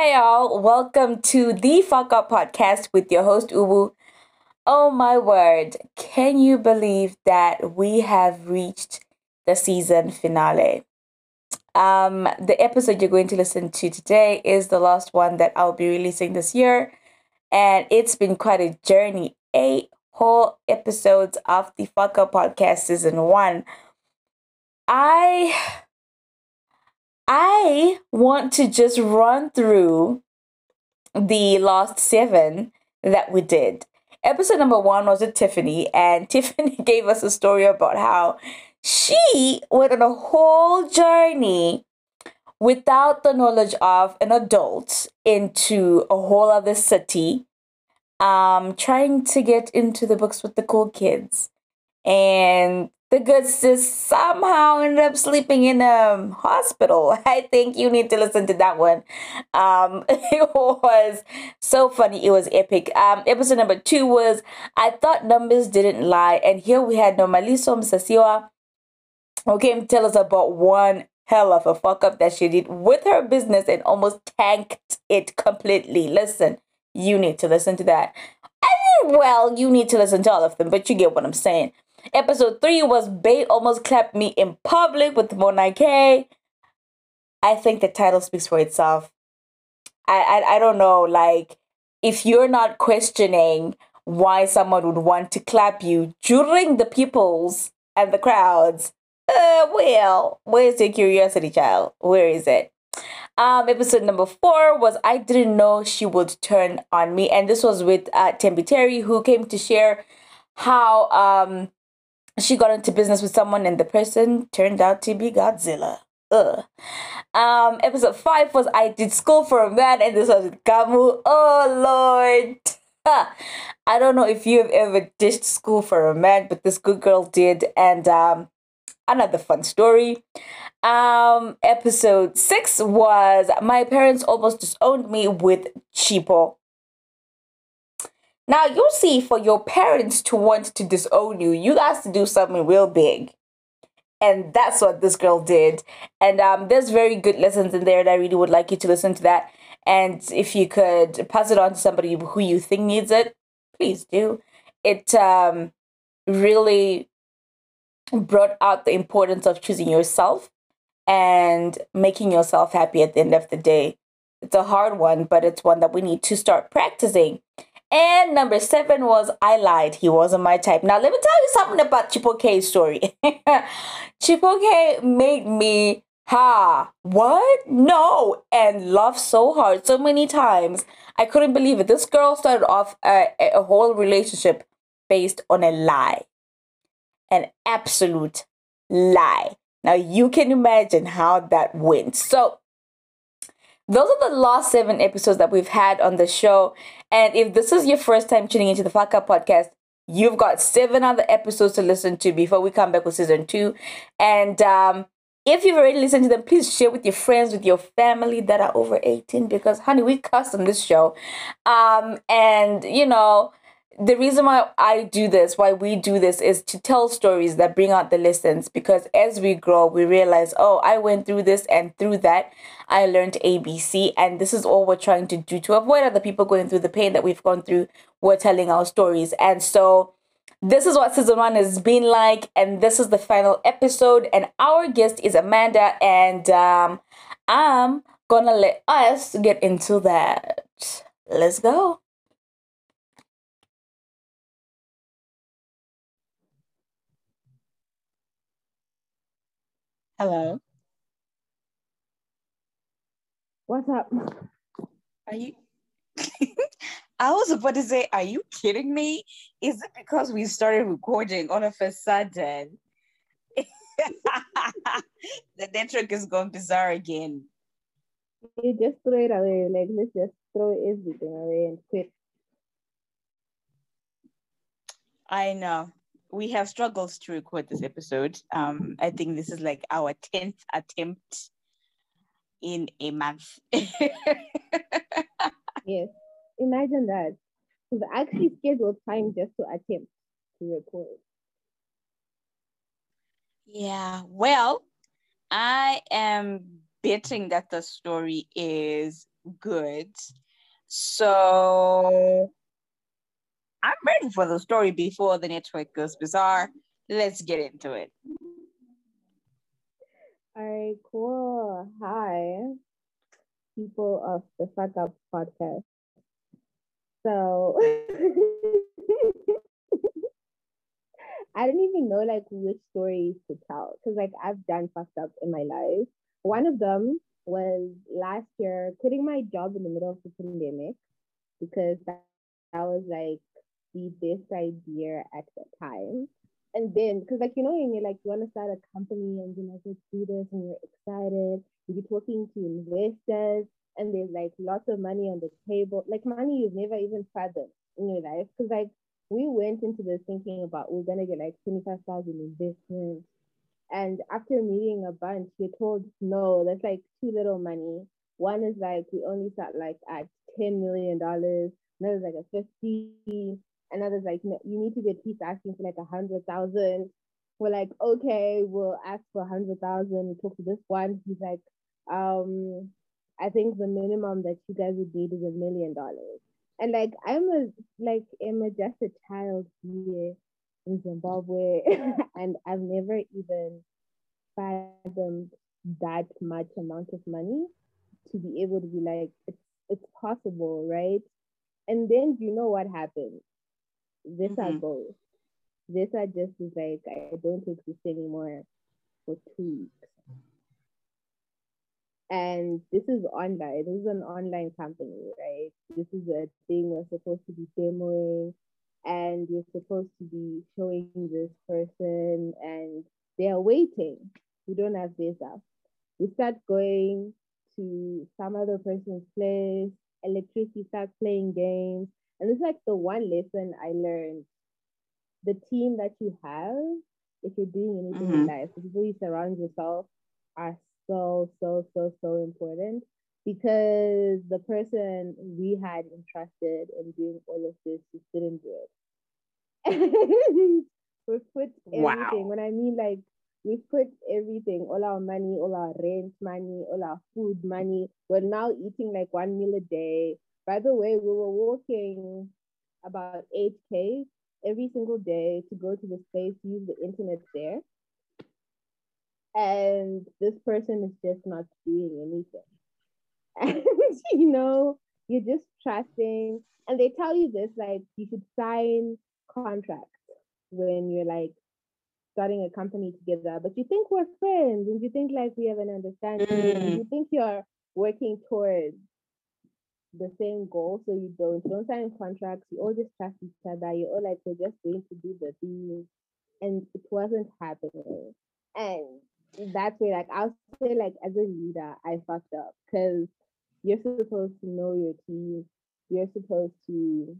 Hi, all. Welcome to the Fuck Up Podcast with your host, Ubu. Oh, my word. Can you believe that we have reached the season finale? The episode you're going to listen to today is the last one that I'll be releasing this year. And it's been quite a journey. 8 whole episodes of the Fuck Up Podcast season one. I I want to just run through the last seven that we did. Episode number one was with Tiffany, and Tiffany gave us a story about how she went on a whole journey without the knowledge of an adult into a whole other city, trying to get into the books with the cool kids. And the good sis somehow ended up sleeping in a hospital. I think you need to listen to that one. It was so funny. It was epic. Episode number two was I Thought Numbers Didn't Lie. And here we had Nomaliso Msasiwa, who came to tell us about one hell of a fuck up that she did with her business and almost tanked it completely. Listen, you need to listen to that. I mean, well, you need to listen to all of them, but you get what I'm saying. Episode 3 was Bay Almost Clapped Me in Public with Mona K. I think the title speaks for itself. I don't know, like, if you're not questioning why someone would want to clap you during the peoples and the crowds, well, where's your curiosity, child? Where is it? Episode number 4 was I Didn't Know She Would Turn on Me, and this was with Tembi Terry, who came to share how she got into business with someone and the person turned out to be Godzilla. Ugh. Episode 5 was I Did School for a Man, and this was with Kamu. Oh Lord. I don't know if you've ever dished school for a man, but this good girl did, and another fun story. Episode 6 was My Parents Almost Disowned Me with Chipo. Now, you see, for your parents to want to disown you, you got to do something real big. And that's what this girl did. And there's very good lessons in there, and I really would like you to listen to that. And if you could pass it on to somebody who you think needs it, please do. It really brought out the importance of choosing yourself and making yourself happy at the end of the day. It's a hard one, but it's one that we need to start practicing. And number 7 was I Lied. He wasn't my type. Now, let me tell you something about Chipoke's story. Chipoke made me, what? No, and laugh so hard so many times. I couldn't believe it. This girl started off a whole relationship based on a lie. An absolute lie. Now, you can imagine how that went. So, those are the last 7 episodes that we've had on the show. And if this is your first time tuning into the Fuck Up Podcast, you've got 7 other episodes to listen to before we come back with season 2. And if you've already listened to them, please share with your friends, with your family that are over 18, because, honey, we cuss on this show. And, you know, the reason why why we do this is to tell stories that bring out the lessons, because as we grow, we realize, oh, I went through this, and through that, I learned ABC, and this is all we're trying to do to avoid other people going through the pain that we've gone through. We're telling our stories. And so this is what season 1 has been like, and this is the final episode, and our guest is Amanda, and I'm gonna let us get into that. Let's go. Hello. What's up? Are you? I was about to say, are you kidding me? Is it because we started recording all of a sudden? The network is going bizarre again. You just throw it away. Like, let's just throw everything away and quit. I know. We have struggled to record this episode. I think this is like our 10th attempt in a month. Yes. Imagine that. We've actually scheduled time just to attempt to record. Yeah. Well, I am betting that the story is good. So I'm ready for the story before the network goes bizarre. Let's get into it. All right, cool. Hi, people of the Fuck Up podcast. So I don't even know like which stories to tell because like I've done fucked up in my life. One of them was last year quitting my job in the middle of the pandemic because that was like the best idea at the time. And then, because like when you're like you want to start a company and you're like let's do this and you're excited, you're talking to investors and there's like lots of money on the table, like money you've never even fathomed in your life. Because like we went into this thinking about we're gonna get like 25,000 investments, and after meeting a bunch, you're told no, that's like too little money. One is like we only start like at $10 million. Another's like a 50. Another's like no, you need to be at least asking for like 100,000. We're like, okay, we'll ask for 100,000. We talk to this one. He's like, I think the minimum that you guys would need is $1 million. And like I'm just a child here in Zimbabwe, and I've never even fathomed that much amount of money to be able to be like it's possible, right? And then you know what happens? Visa goes. Visa just is like I don't exist anymore for 2 weeks. And this is online. This is an online company, right? This is a thing we're supposed to be demoing, and you're supposed to be showing this person, and they are waiting. We don't have visa. We start going to some other person's place. Electricity starts playing games, and it's like the one lesson I learned: the team that you have, if you're doing anything in life, the people you surround yourself are so important, because the person we had entrusted in doing all of this just didn't do it. We put everything. When I mean like we put everything, all our money, all our rent money, all our food money. We're now eating like 1 meal a day. By the way, we were walking about 8K every single day to go to the space, use the internet there. And this person is just not doing anything. And you're just trusting. And they tell you this, like you should sign contracts when you're like starting a company together, but you think we're friends and you think like we have an understanding and you think you're working towards the same goal, so you don't sign contracts, you all just trust each other, you're all like we're just going to do the thing, and it wasn't happening. And that's where like I'll say like as a leader I fucked up, because you're supposed to know your team, you're supposed to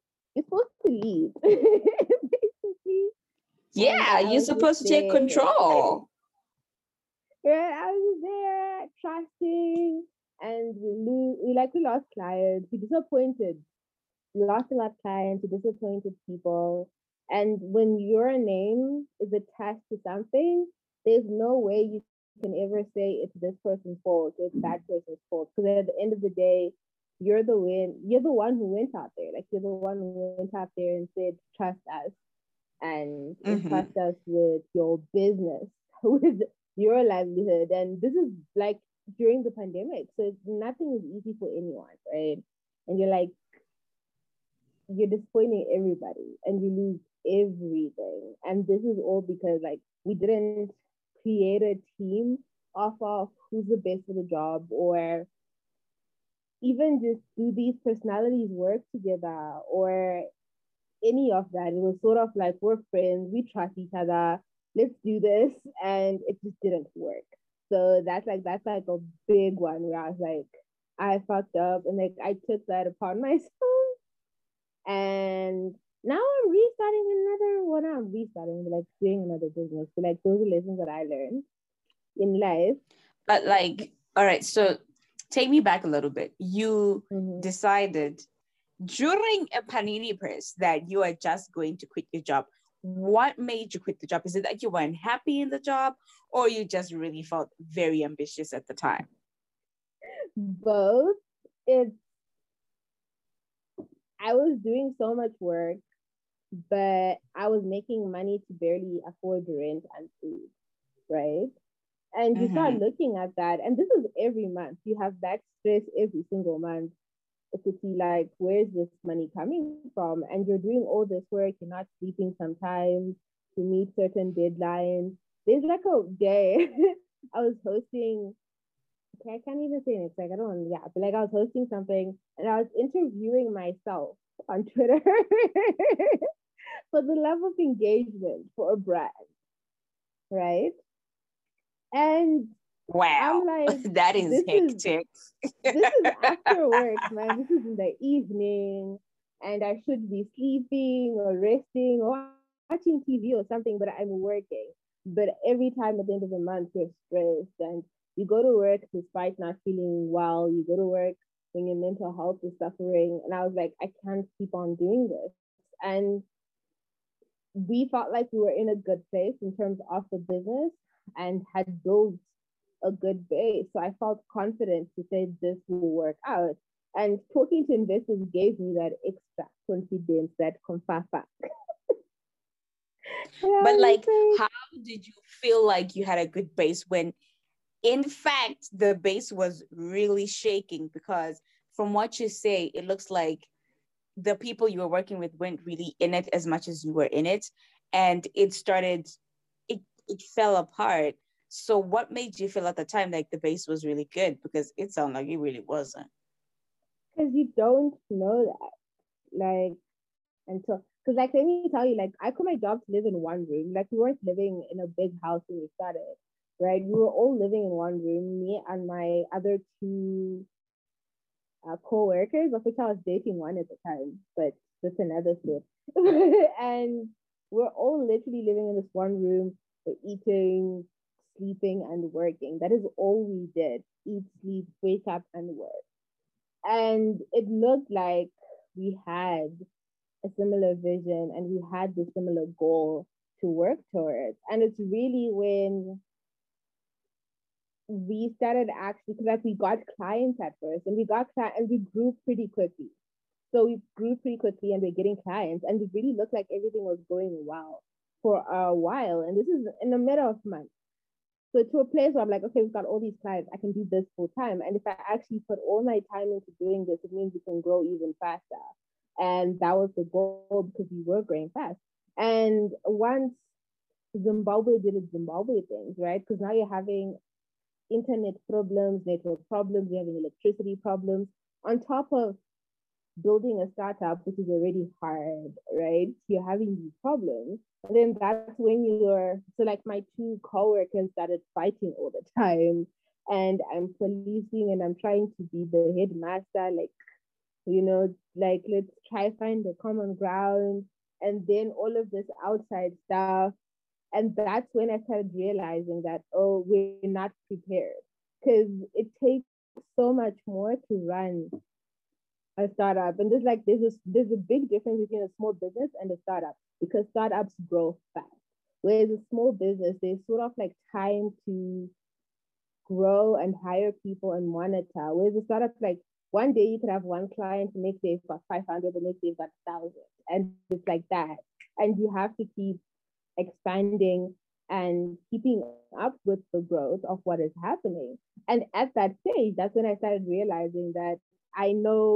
lead. Basically. Yeah, you're supposed to take control. Yeah, I was there trusting, and we lost clients, we disappointed. We lost a lot of clients, we disappointed people. And when your name is attached to something, there's no way you can ever say it's this person's fault or it's that person's fault. Because at the end of the day, you're the one who went out there. Like you're the one who went out there and said, trust us, and trust us with your business, with your livelihood. And this is like during the pandemic, so nothing is easy for anyone, right? And you're disappointing everybody and you lose everything. And this is all because like we didn't create a team off of who's the best for the job, or even just do these personalities work together, or any of that. It was sort of like we're friends, we trust each other, let's do this, and it just didn't work. So that's like a big one where I was like, I fucked up, and like I took that upon myself, and now I'm restarting, like doing another business. So like those are lessons that I learned in life. But like, all right, so take me back a little bit. You decided during a Panini press that you are just going to quit your job. What made you quit the job? Is it that you weren't happy in the job, or you just really felt very ambitious at the time? Both. it's I was doing so much work, but I was making money to barely afford rent and food, right? And you start looking at that, and this is every month. You have that stress every single month to see like, where's this money coming from? And you're doing all this work, you're not sleeping sometimes to meet certain deadlines. There's like a day I was hosting, okay, I can't even say it. It's like I don't want, yeah, but like I was hosting something and I was interviewing myself on Twitter for the level of engagement for a brand, right? And wow, I'm like, that is hectic. This is after work, man. This is in the evening, and I should be sleeping or resting or watching TV or something, but I'm working. But every time at the end of the month, you're stressed and you go to work despite not feeling well. You go to work when your mental health is suffering. And I was like, I can't keep on doing this. And we felt like we were in a good place in terms of the business and had built a good base. So I felt confident to say this will work out. And talking to investors gave me that extra confidence, that confafa. But like, how did you feel like you had a good base when, in fact, the base was really shaking? Because from what you say, it looks like the people you were working with weren't really in it as much as you were in it, and it fell apart. So what made you feel at the time like the base was really good? Because it sounded like it really wasn't. Because you don't know that, like, until, because like, let me tell you, like, I quit my job to live in one room. Like, we weren't living in a big house when we started, right? We were all living in one room, me and my other two co-workers, of which I was dating one at the time, but that's another story. And we're all literally living in this one room. We're eating, sleeping, and working. That is all we did: eat, sleep, wake up, and work. And it looked like we had a similar vision and we had the similar goal to work towards. And it's really when we started actually, because like we got clients at first and we grew pretty quickly. So we grew pretty quickly and we're getting clients and it really looked like everything was going well for a while. And this is in the middle of months. So to a place where I'm like, okay, we've got all these clients, I can do this full time. And if I actually put all my time into doing this, it means we can grow even faster. And that was the goal because we were growing fast. And once Zimbabwe did its Zimbabwe things, right? Because now you're having internet problems, network problems, you're having electricity problems, on top of building a startup, which is already hard, right? You're having these problems. And then that's when so like my two coworkers started fighting all the time. And I'm policing and I'm trying to be the headmaster, like, like let's try find the common ground. And then all of this outside stuff. And that's when I started realizing that, oh, we're not prepared. Because it takes so much more to run a startup. And there's a big difference between a small business and a startup because startups grow fast. Whereas a small business, there's sort of like time to grow and hire people and monitor. Whereas a startup, like one day you could have one client, the next day you've got 500, the next day you've got 1,000. And it's like that. And you have to keep expanding and keeping up with the growth of what is happening. And at that stage, that's when I started realizing that I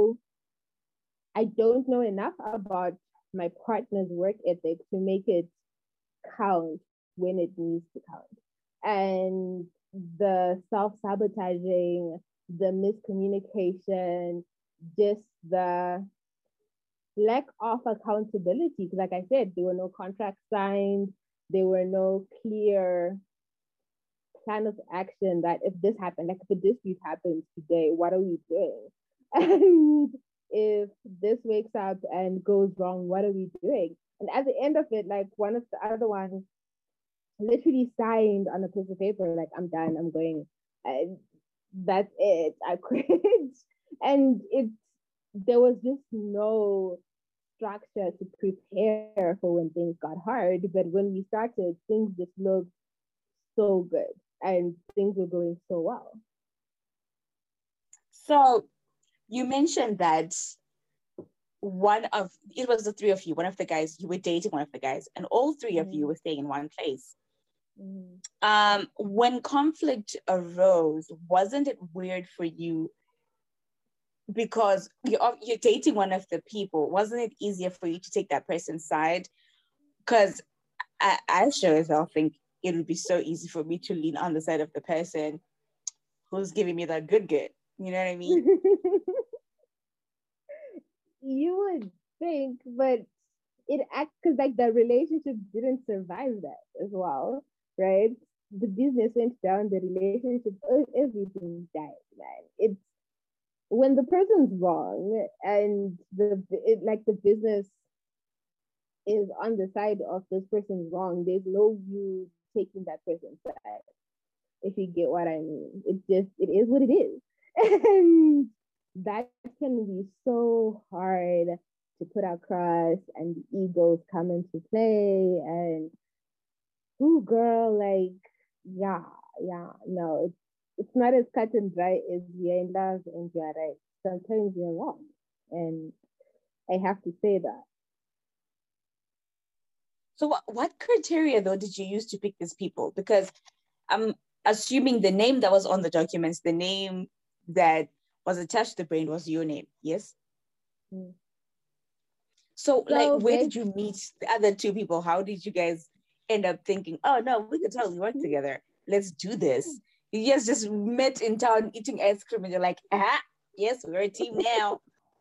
don't know enough about my partner's work ethic to make it count when it needs to count. And the self-sabotaging, the miscommunication, just the lack of accountability. Like I said, there were no contracts signed, there were no clear plan of action that if this happened, like if a dispute happens today, what are we doing? And if this wakes up and goes wrong, what are we doing? And at the end of it, like one of the other ones literally signed on a piece of paper, like, I'm done, I'm going. And that's it. I quit. And there was just no structure to prepare for when things got hard. But when we started, things just looked so good and things were going so well. So You mentioned that it was the three of you, one of the guys, you were dating one of the guys, and all three of you were staying in one place. When conflict arose, wasn't it weird for you because you're dating one of the people? Wasn't it easier for you to take that person's side? Because I sure as hell think it would be so easy for me to lean on the side of the person who's giving me that good. You know what I mean? You would think, but it acts because like the relationship didn't survive that as well, right? The business went down, the relationship, everything died, man. It's when the person's wrong and the business is on the side of this person's wrong, there's no you taking that person's side. If you get what I mean, it is what it is, and that can be so hard to put across, and the egos come into play, and girl, like yeah, no, it's not as cut and dry as you're in love and you're right. Sometimes you're wrong, and I have to say that. So what criteria though did you use to pick these people? Because I'm assuming the name that was on the documents, the name that was attached to the brand was your name, yes? So like, where did you meet the other two people? How did you guys end up thinking, oh no, we could totally work together. Let's do this. You guys just met in town eating ice cream and you're like, yes, we're a team now.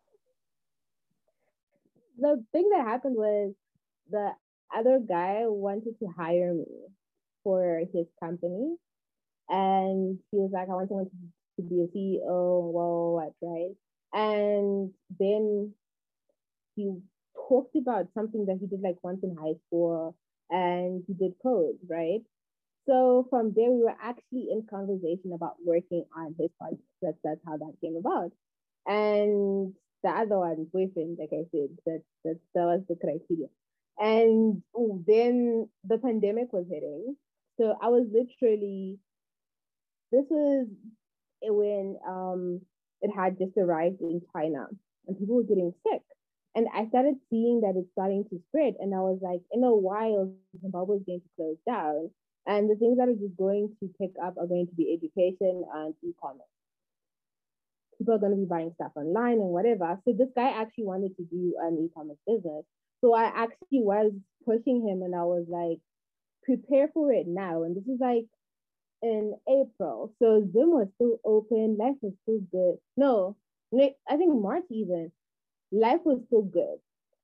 The thing that happened was the other guy wanted to hire me for his company. And he was like, I want someone to be a CEO, what, right? And then he talked about something that he did like once in high school, and he did code, right? So from there, we were actually in conversation about working on his project. That's how that came about. And the other one, boyfriend, like I said, that was the criteria. And then the pandemic was hitting. So I was literally, this was when it had just arrived in China and people were getting sick. And I started seeing that it's starting to spread. And I was like, in a while, Zimbabwe is going to close down. And the things that are just going to pick up are going to be education and e-commerce. People are going to be buying stuff online and whatever. So this guy actually wanted to do an e-commerce business. So I actually was pushing him and I was like, prepare for it now. And this is like in April. So Zoom was still open. Life was still good. No, I think March even. Life was still good.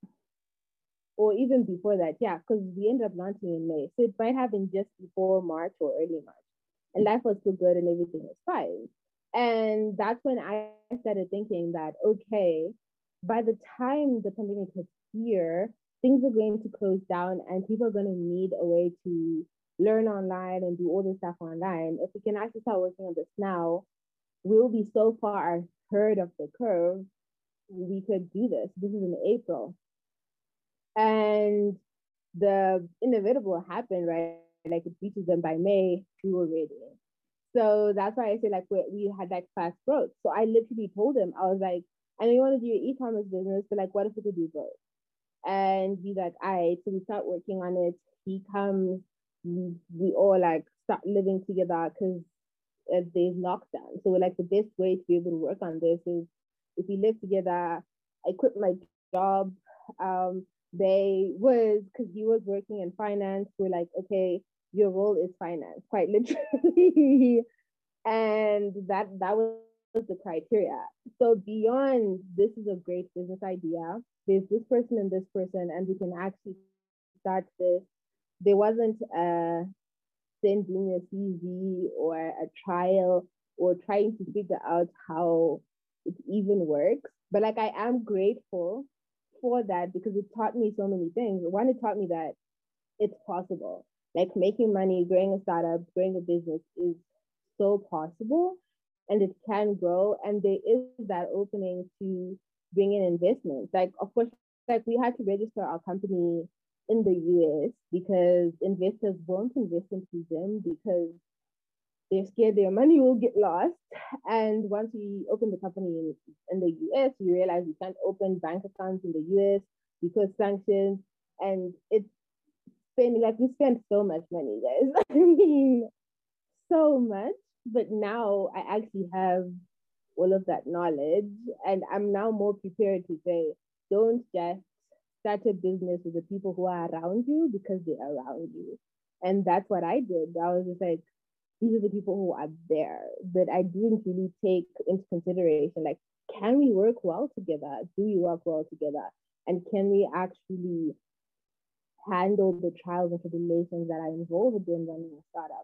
Or even before that, yeah, because we ended up launching in May. So it might have been just before March or early March. And life was still good and everything was fine. And that's when I started thinking that, okay, by the time the pandemic is here, things are going to close down and people are going to need a way to learn online and do all this stuff online. If we can actually start working on this now, we'll be so far ahead of the curve. We could do this. This is in April. And the inevitable happened, right? Like it reaches them by May, we were ready. So that's why I say like we had like fast growth. So I literally told him, I was like, I know you want to do your e-commerce business, but like, what if we could do both? And he's like, all right. So we start working on it. He comes, we all like start living together because there's lockdown. So we're like, the best way to be able to work on this is if we live together. I quit my job. Because he was working in finance, we're like, okay, your role is finance, quite literally. And that was the criteria. So beyond this is a great business idea, there's this person and this person, and we can actually start this. There wasn't a sending a CV or a trial or trying to figure out how it even works. But like I am grateful for that because it taught me so many things. One, it taught me that it's possible. Like making money, growing a startup, growing a business is so possible and it can grow. And there is that opening to bring in investments. Like, of course, like we had to register our company in the US because investors won't invest into them because they're scared their money will get lost. And once we opened the company in the US, we realized we can't open bank accounts in the US because sanctions. And it's spending, like, we spent so much money, guys. I mean, so much. But now I actually have all of that knowledge, and I'm now more prepared to say, don't just start a business with the people who are around you because they're around you. And that's what I did. I was just like, these are the people who are there. But I didn't really take into consideration, like, can we work well together? Do we work well together? And can we actually handle the trials and tribulations that are involved in running a startup?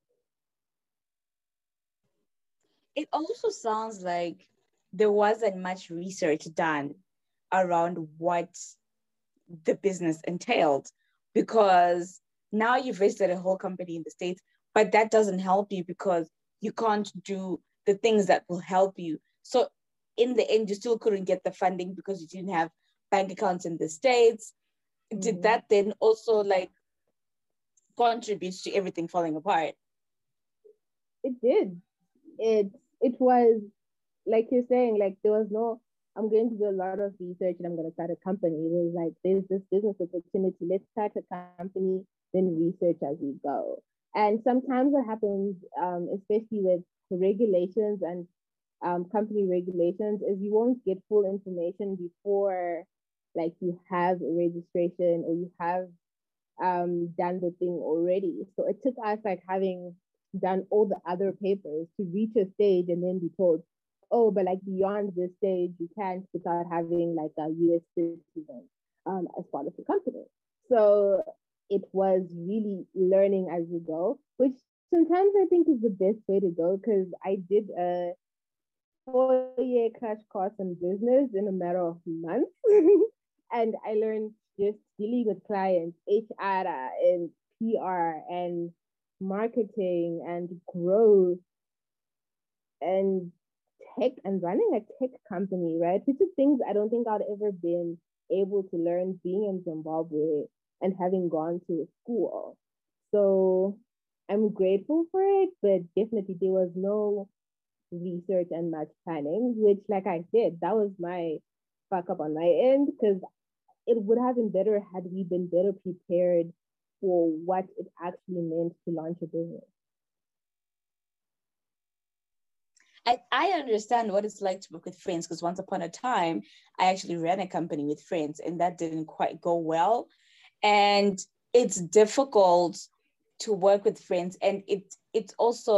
It also sounds like there wasn't much research done around what the business entailed, because now you've registered a whole company in the States, but that doesn't help you because you can't do the things that will help you. So in the end, you still couldn't get the funding because you didn't have bank accounts in the States. Mm-hmm. Did that then also like contribute to everything falling apart? It did. It was like you're saying, like there was no, I'm going to do a lot of research and I'm going to start a company. It was like, there's this business opportunity. Let's start a company, then research as we go. And sometimes what happens, especially with regulations and company regulations, is you won't get full information before like you have a registration or you have done the thing already. So it took us like having done all the other papers to reach a stage and then be told, oh, but like beyond this stage, you can't without having like a US citizen as part of the company. So it was really learning as you go, which sometimes I think is the best way to go, because I did a 4-year crash course in business in a matter of months. And I learned just dealing with clients, HR and PR and marketing and growth and tech and running a tech company, right? Which is things I don't think I'd ever been able to learn being in Zimbabwe and having gone to school. So I'm grateful for it, but definitely there was no research and much planning, which, like I said, that was my fuck up on my end, because it would have been better had we been better prepared for what it actually meant to launch a business. I understand what it's like to work with friends, because once upon a time, I actually ran a company with friends and that didn't quite go well. And it's difficult to work with friends. And it's also,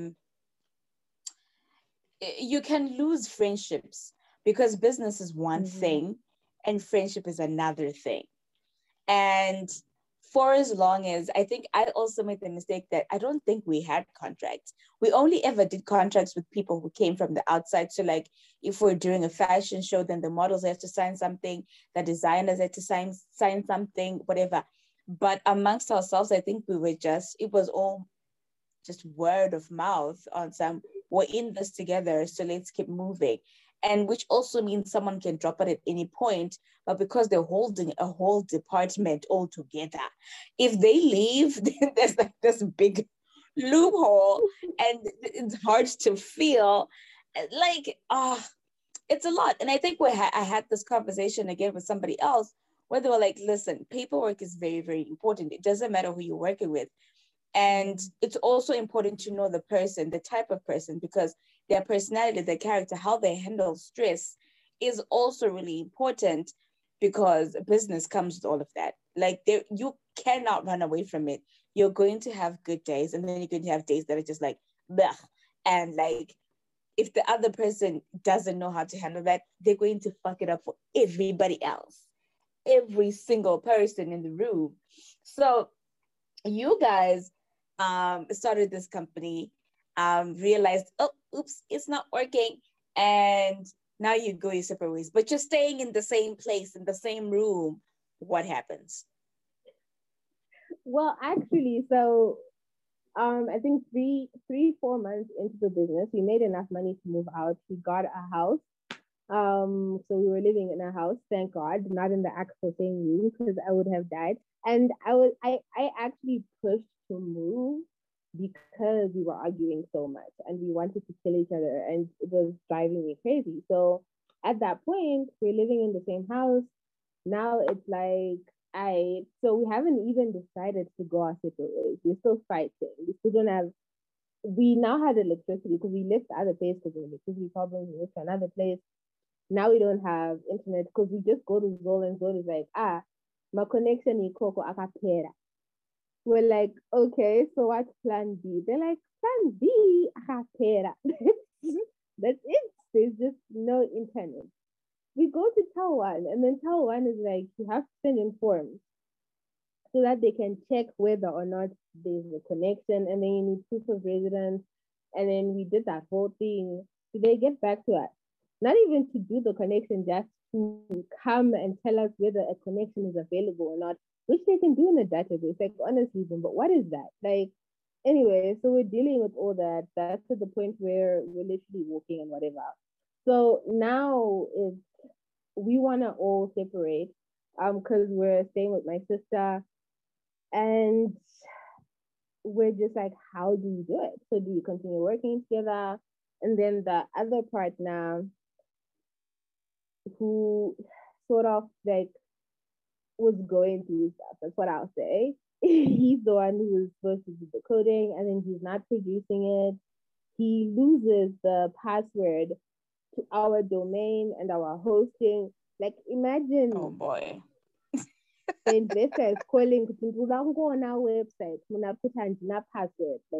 you can lose friendships because business is one thing and friendship is another thing. And for as long as, I think I also made the mistake that I don't think we had contracts. We only ever did contracts with people who came from the outside. So like if we're doing a fashion show, then the models have to sign something, the designers had to sign something, whatever. But amongst ourselves, I think it was all just word of mouth on some, we're in this together, so let's keep moving. And which also means someone can drop it at any point, but because they're holding a whole department all together, if they leave, then there's like this big loophole and it's hard to feel like, it's a lot. And I think I had this conversation again with somebody else where they were like, listen, paperwork is very, very important. It doesn't matter who you're working with. And it's also important to know the person, the type of person, because their personality, their character, how they handle stress is also really important, because business comes with all of that. Like you cannot run away from it. You're going to have good days and then you're going to have days that are just like, bleh. And like, if the other person doesn't know how to handle that, they're going to fuck it up for everybody else, every single person in the room. So you guys started this company, realized, oh, oops, it's not working. And now you go your separate ways, but you're staying in the same place, in the same room. What happens? Well, actually, so I think 4 months into the business, we made enough money to move out. We got a house. So we were living in a house, thank God, not in the actual same room, because I would have died. And I actually pushed to move because we were arguing so much and we wanted to kill each other and it was driving me crazy. So at that point, we're living in the same house. Now it's like, so we haven't even decided to go our separate ways. We're still fighting. We still don't have, we now had electricity because we left the other place because of electricity problems. We moved to another place. Now we don't have internet because we just go to Zol and Zol is like, my connection is Coco Akapera. We're like, okay, so what's plan B? They're like, plan B, Akapera. That's it. There's just no internet. We go to Taiwan, and then Taiwan is like, you have to send in forms so that they can check whether or not there's a connection, and then you need proof of residence. And then we did that whole thing. So they get back to us. Not even to do the connection, just to come and tell us whether a connection is available or not, which they can do in a database. Like, honestly, but what is that? Like, anyway, so we're dealing with all that. That's to the point where we're literally walking and whatever. So now it's, we want to all separate because we're staying with my sister and we're just like, how do we do it? So do we continue working together? And then the other partner who sort of like was going through stuff, that's what I'll say. He's the one who was supposed to do the coding and then he's not producing it. He loses the password to our domain and our hosting. Like, imagine. Oh boy. The investor is calling to go on our website. Put in password. Like,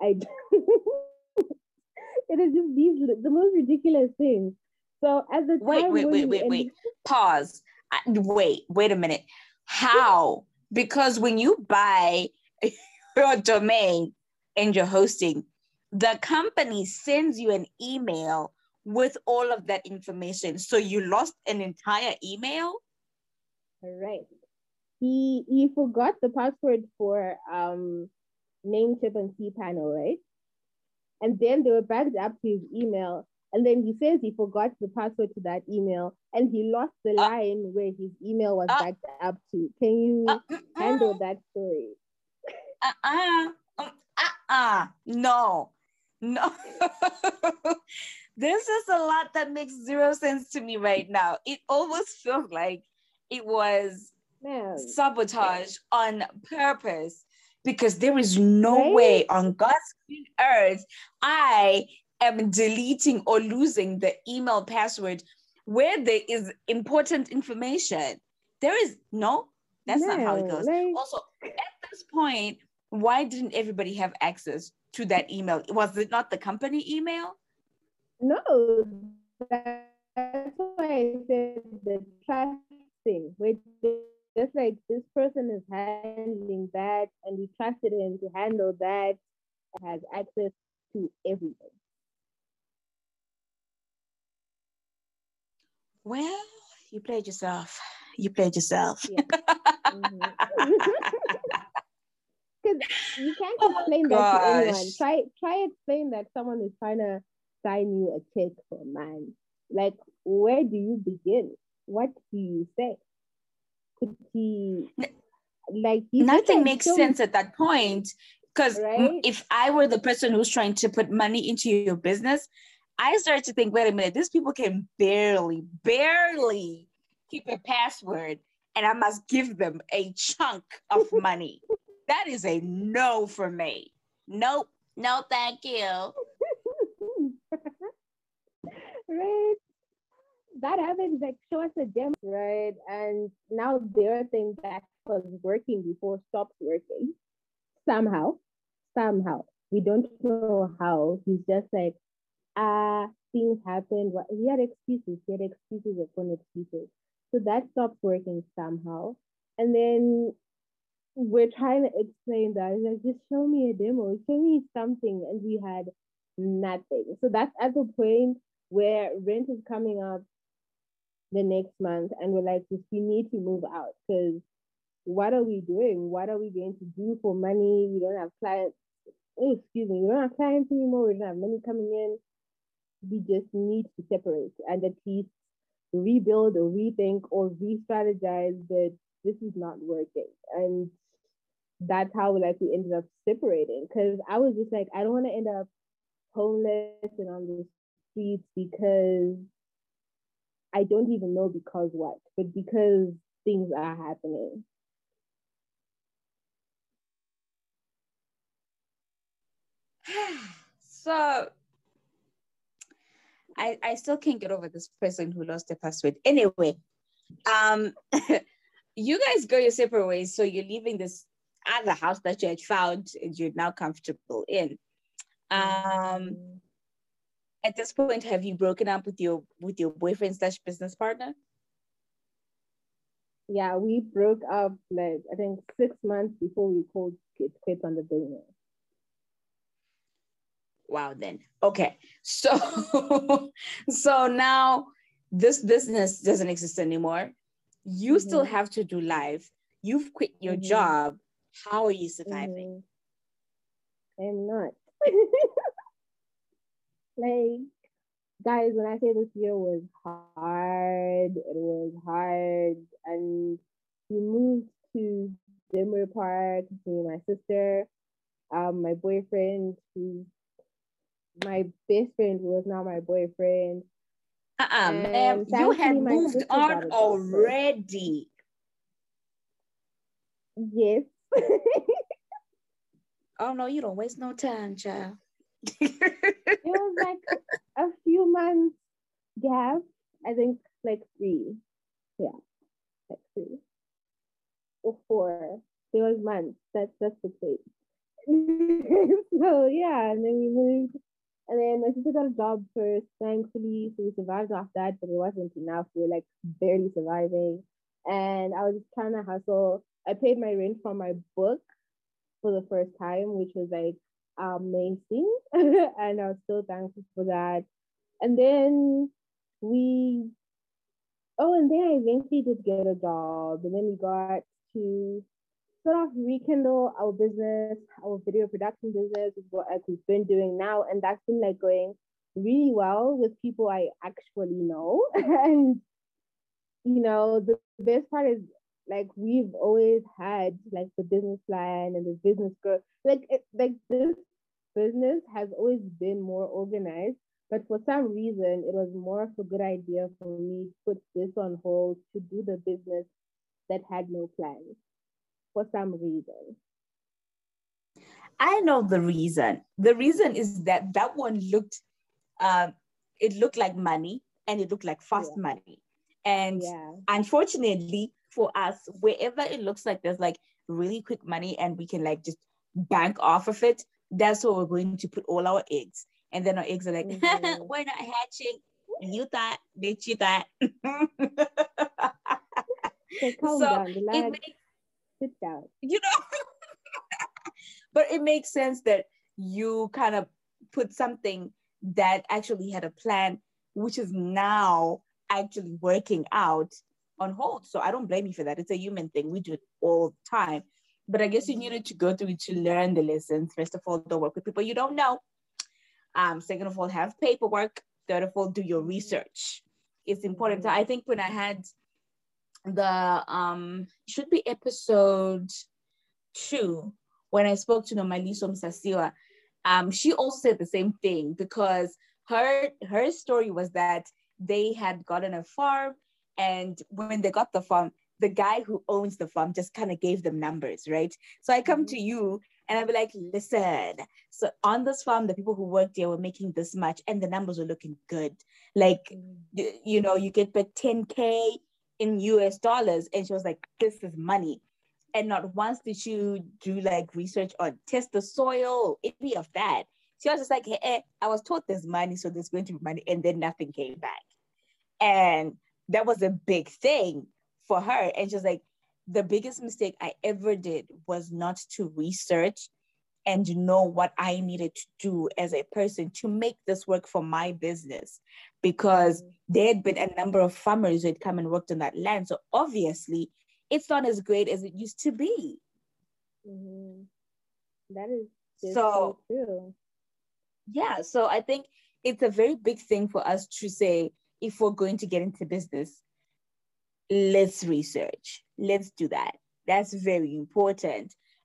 it is just the most ridiculous things. So at the time, wait. Pause. Wait a minute. How? Because when you buy your domain and your hosting, the company sends you an email with all of that information. So you lost an entire email? Right. He forgot the password for Namecheap and cPanel, right? And then they were backed up to his email. And then he says he forgot the password to that email and he lost the line where his email was backed up to. Can you handle that story? No. This is a lot that makes zero sense to me right now. It almost feels like it was sabotage on purpose because there is no way on God's green earth I am deleting or losing the email password where there is important information. There is that's not how it goes. Also, at this point, why didn't everybody have access to that email? Was it not the company email? No, that's why I said the trust thing. Just like this person is handling that, and we trusted him to handle that, has access to everything. Well, you played yourself. Yeah. Mm-hmm. Because you can't explain that to anyone. Try explain that someone is trying to sign you a check for a man. Like, where do you begin? What do you say? Could he nothing makes sense at that point? Because if I were the person who's trying to put money into your business, I started to think, wait a minute, these people can barely keep a password, and I must give them a chunk of money. That is a no for me. Nope. No, thank you. Right. That happens, like, show us a gem, right? And now there are things that was working before stops working. Somehow. We don't know how. He's just like, things happened. He had excuses upon excuses. So that stopped working somehow. And then we're trying to explain that. It's like, just show me a demo, show me something. And we had nothing. So that's at the point where rent is coming up the next month. And we're like, we need to move out because what are we doing? What are we going to do for money? We don't have clients. We don't have clients anymore. We don't have money coming in. We just need to separate and at least rebuild or rethink or re-strategize that this is not working. And that's how like we ended up separating. Because I was just like, I don't want to end up homeless and on the streets because I don't even know because what, but because things are happening. So I still can't get over this person who lost their password. Anyway, you guys go your separate ways. So you're leaving this other house that you had found and you're now comfortable in. At this point, have you broken up with your boyfriend / business partner? Yeah, we broke up like I think 6 months before we called quit on the business. Wow, then. Okay. So so now this business doesn't exist anymore. You still have to do live. You've quit your job. How are you surviving? I'm not. Like, guys, when I say this year was hard, it was hard. And we moved to Denver Park, me and my sister, my boyfriend, who's my best friend, who was now my boyfriend. Ma'am, you had moved on already. Yes. Oh no, you don't waste no time, child. It was like a few months gap. I think like 3. Yeah, like 3 or 4. It was months. That's the case. So yeah, and then we moved. And then my sister got a job first, thankfully. So we survived off that, but it wasn't enough. We were like barely surviving. And I was just trying to hustle. I paid my rent from my book for the first time, which was like amazing. And I was so thankful for that. And then and then I eventually did get a job. And then we got to sort of rekindle our business, our video production business, is what we've been doing now. And that's been like going really well with people I actually know. And, you know, the best part is like we've always had like the business plan and the business growth. Like this business has always been more organized. But for some reason, it was more of a good idea for me to put this on hold to do the business that had no plans for some reason. I know the reason. The reason is that one looked, it looked like money and it looked like fast money. And unfortunately for us, wherever it looks like there's like really quick money and we can like just bank off of it, that's where we're going to put all our eggs. And then our eggs are like, we're not hatching. You thought, bitch, you thought. So it makes, sit down. You know, but it makes sense that you kind of put something that actually had a plan, which is now actually working out, on hold. So I don't blame you for that. It's a human thing. We do it all the time. But I guess you needed to go through it to learn the lessons. First of all, don't work with people you don't know. Second of all, have paperwork. Third of all, do your research. It's important. So I think when I had the should be episode 2, when I spoke to Nomaliso Msasiwa, she also said the same thing, because her story was that they had gotten a farm, and when they got the farm, the guy who owns the farm just kind of gave them numbers, right? So I come to you and I'll be like, listen, so on this farm, the people who worked there were making this much and the numbers were looking good. Like, you know, you get back 10K in US dollars. And she was like, this is money. And not once did you do like research on test the soil, any of that. She was just like, hey, I was taught there's money, so there's going to be money. And then nothing came back. And that was a big thing for her. And she was like, the biggest mistake I ever did was not to research and know what I needed to do as a person to make this work for my business, because there had been a number of farmers who had come and worked on that land. So obviously it's not as great as it used to be. That is so true. Yeah, so I think it's a very big thing for us to say, if we're going to get into business, let's research. Let's do that. That's very important.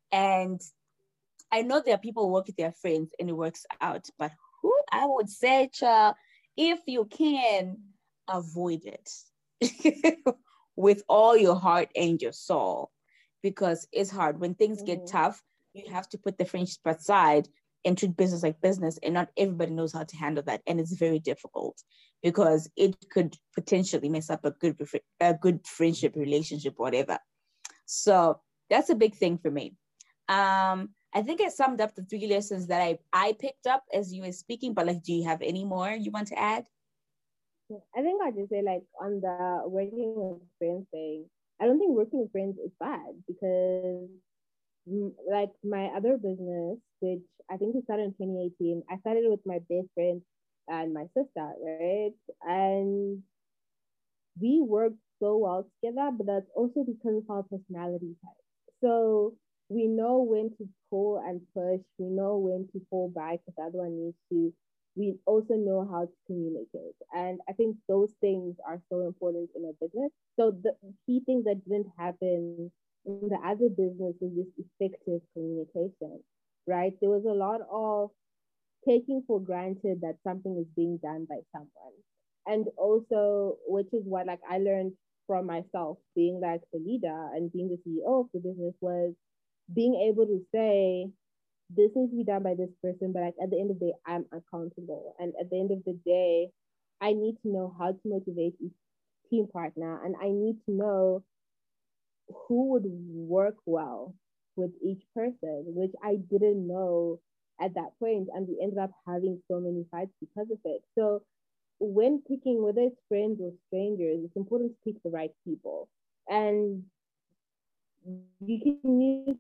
And I know there are people who work with their friends and it works out, but who I would say, child, if you can, avoid it with all your heart and your soul, because it's hard. When things get tough, you have to put the friendship aside and treat business like business, and not everybody knows how to handle that, and it's very difficult because it could potentially mess up a good friendship, relationship, whatever. So that's a big thing for me. I think I summed up the 3 lessons that I picked up as you were speaking, but like, do you have any more you want to add? I think I'll just say, like, on the working with friends thing, I don't think working with friends is bad because, like, my other business, which I think we started in 2018, I started with my best friend and my sister, right? And we worked so well together, but that's also because of our personality type. So we know when to pull and push. We know when to pull back if the other one needs to. We also know how to communicate. And I think those things are so important in a business. So the key thing that didn't happen in the other business is this effective communication, right? There was a lot of taking for granted that something is being done by someone. And also, which is what, like, I learned from myself being like the leader and being the CEO of the business, was being able to say, this needs to be done by this person, but like at the end of the day, I'm accountable. And at the end of the day, I need to know how to motivate each team partner, and I need to know who would work well with each person, which I didn't know at that point, and we ended up having so many fights because of it. So when picking, whether it's friends or strangers, it's important to pick the right people. And you can use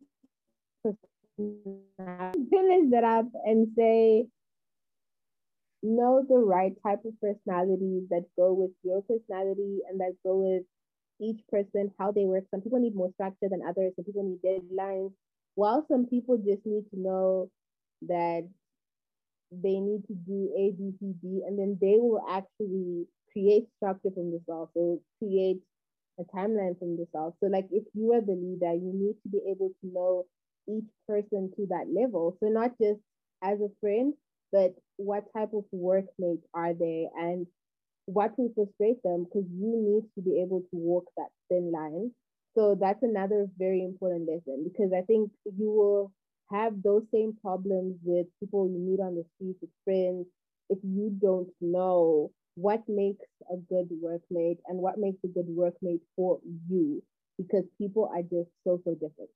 finish that up and say, know the right type of personalities that go with your personality and that go with each person, how they work. Some people need more structure than others. Some people need deadlines. While some people just need to know that they need to do A, B, C, D, and then they will actually create structure from themselves. So create a timeline from themselves. So like if you are the leader, you need to be able to know each person to that level. So not just as a friend, but what type of workmates are they and what will frustrate them, because you need to be able to walk that thin line. So that's another very important lesson, because I think you will have those same problems with people you meet on the street, with friends, if you don't know what makes a good workmate and what makes a good workmate for you, because people are just so, so different.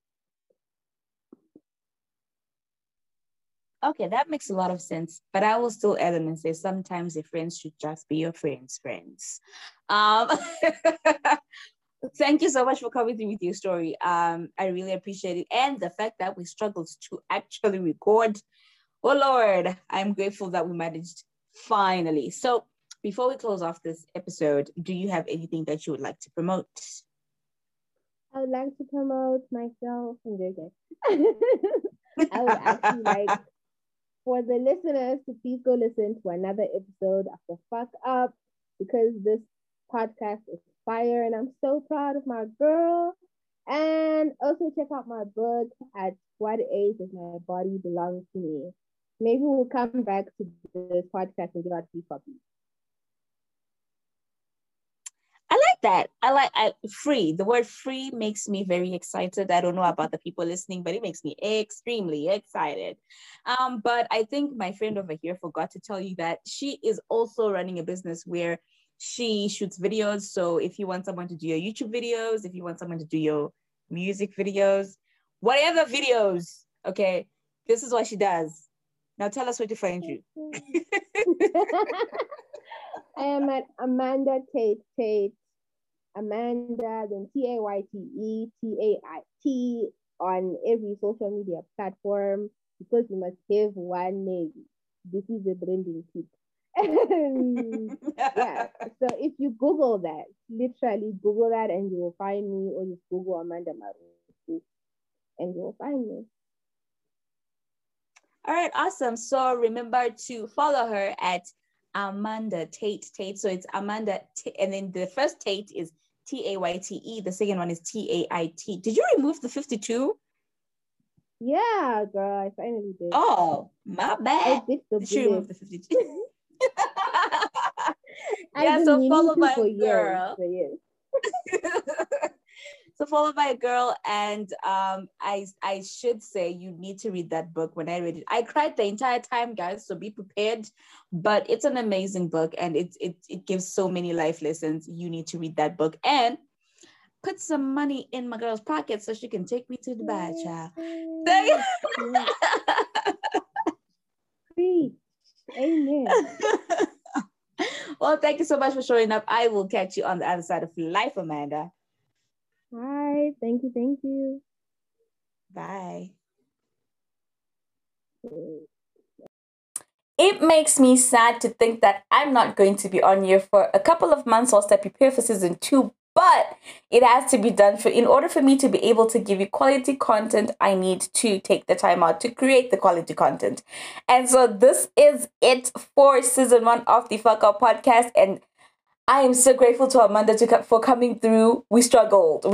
Okay, that makes a lot of sense. But I will still add and say sometimes your friends should just be your friends. Um, Thank you so much for coming through with your story. I really appreciate it. And the fact that we struggled to actually record. Oh Lord, I'm grateful that we managed finally. So before we close off this episode, do you have anything that you would like to promote? I would like to promote myself. I'm joking. I would actually like for the listeners to please go listen to another episode of The Fuck Up, because this podcast is fire and I'm so proud of my girl. And also check out my book, At What Age Does My Body Belong to Me. Maybe we'll come back to this podcast and give out free copies. I like that. I free. The word free makes me very excited. I don't know about the people listening, but it makes me extremely excited. But I think my friend over here forgot to tell you that she is also running a business where she shoots videos. So if you want someone to do your YouTube videos, if you want someone to do your music videos, whatever videos, okay, this is what she does. Now tell us where to find you. I am at Amanda Tate. Amanda, then TAYTETAIT on every social media platform, because you must have one name. This is a branding tip. Yeah, so if you Google that, literally Google that, and you will find me, or just Google Amanda Marufu and you will find me. All right, awesome. So remember to follow her at Amanda Tate. So it's Amanda, and then the first Tate is TAYTE. The second one is TAIT. Did you remove the 52? Yeah, girl, I finally did. Oh, my I bad. bit the She removed bullet. the 52. I've Yeah, been so meaning follow to my for years. girl. For years. So follow my girl, and I should say you need to read that book. When I read it, I cried the entire time, guys, so be prepared. But it's an amazing book, and it gives so many life lessons. You need to read that book and put some money in my girl's pocket so she can take me to Dubai, child. Yes. Preach. Amen. Well, thank you so much for showing up. I will catch you on the other side of life, Amanda. Hi. Thank you. Thank you. Bye. It makes me sad to think that I'm not going to be on here for a couple of months whilst I prepare for season 2, but it has to be done. In order for me to be able to give you quality content, I need to take the time out to create the quality content. And so this is it for season 1 of the Fuck Up podcast, and I am so grateful to Amanda for coming through. We struggled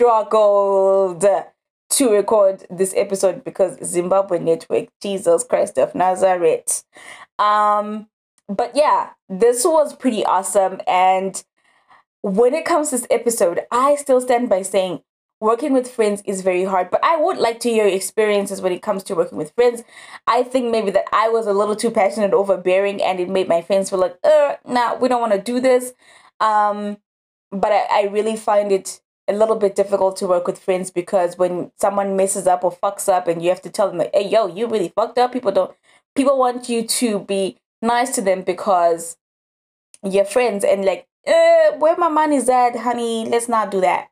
to record this episode because Zimbabwe network, Jesus Christ of Nazareth. But yeah, this was pretty awesome. And when it comes to this episode, I still stand by saying working with friends is very hard, but I would like to hear your experiences when it comes to working with friends. I think maybe that I was a little too passionate, overbearing, and it made my friends feel like, nah, we don't want to do this. But I really find it a little bit difficult to work with friends because when someone messes up or fucks up and you have to tell them like, hey, yo, you really fucked up. People want you to be nice to them because you're friends, and like, where my money's at, honey, let's not do that.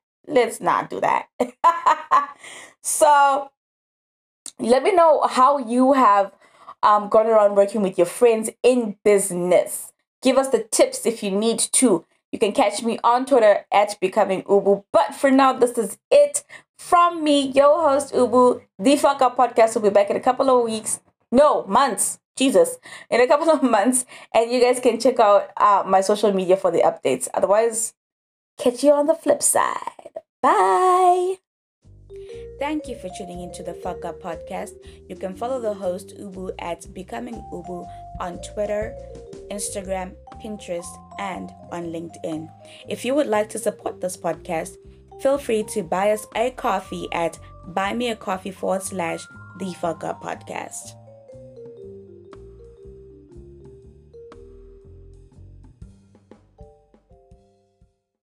So let me know how you have gone around working with your friends in business. Give us the tips if you need to. You can catch me on Twitter at Becoming Ubu. But for now, this is it from me, your host, Ubu. The Fuck Up Podcast will be back in a couple of weeks. No, months. Jesus. In a couple of months. And you guys can check out my social media for the updates. Otherwise, catch you on the flip side. Bye. Thank you for tuning into the Fuck Up Podcast. You can follow the host, Ubu, at Becoming Ubu on Twitter, Instagram, Pinterest, and on LinkedIn. If you would like to support this podcast, feel free to buy us a coffee at buymeacoffee.com/The Fuck Up Podcast.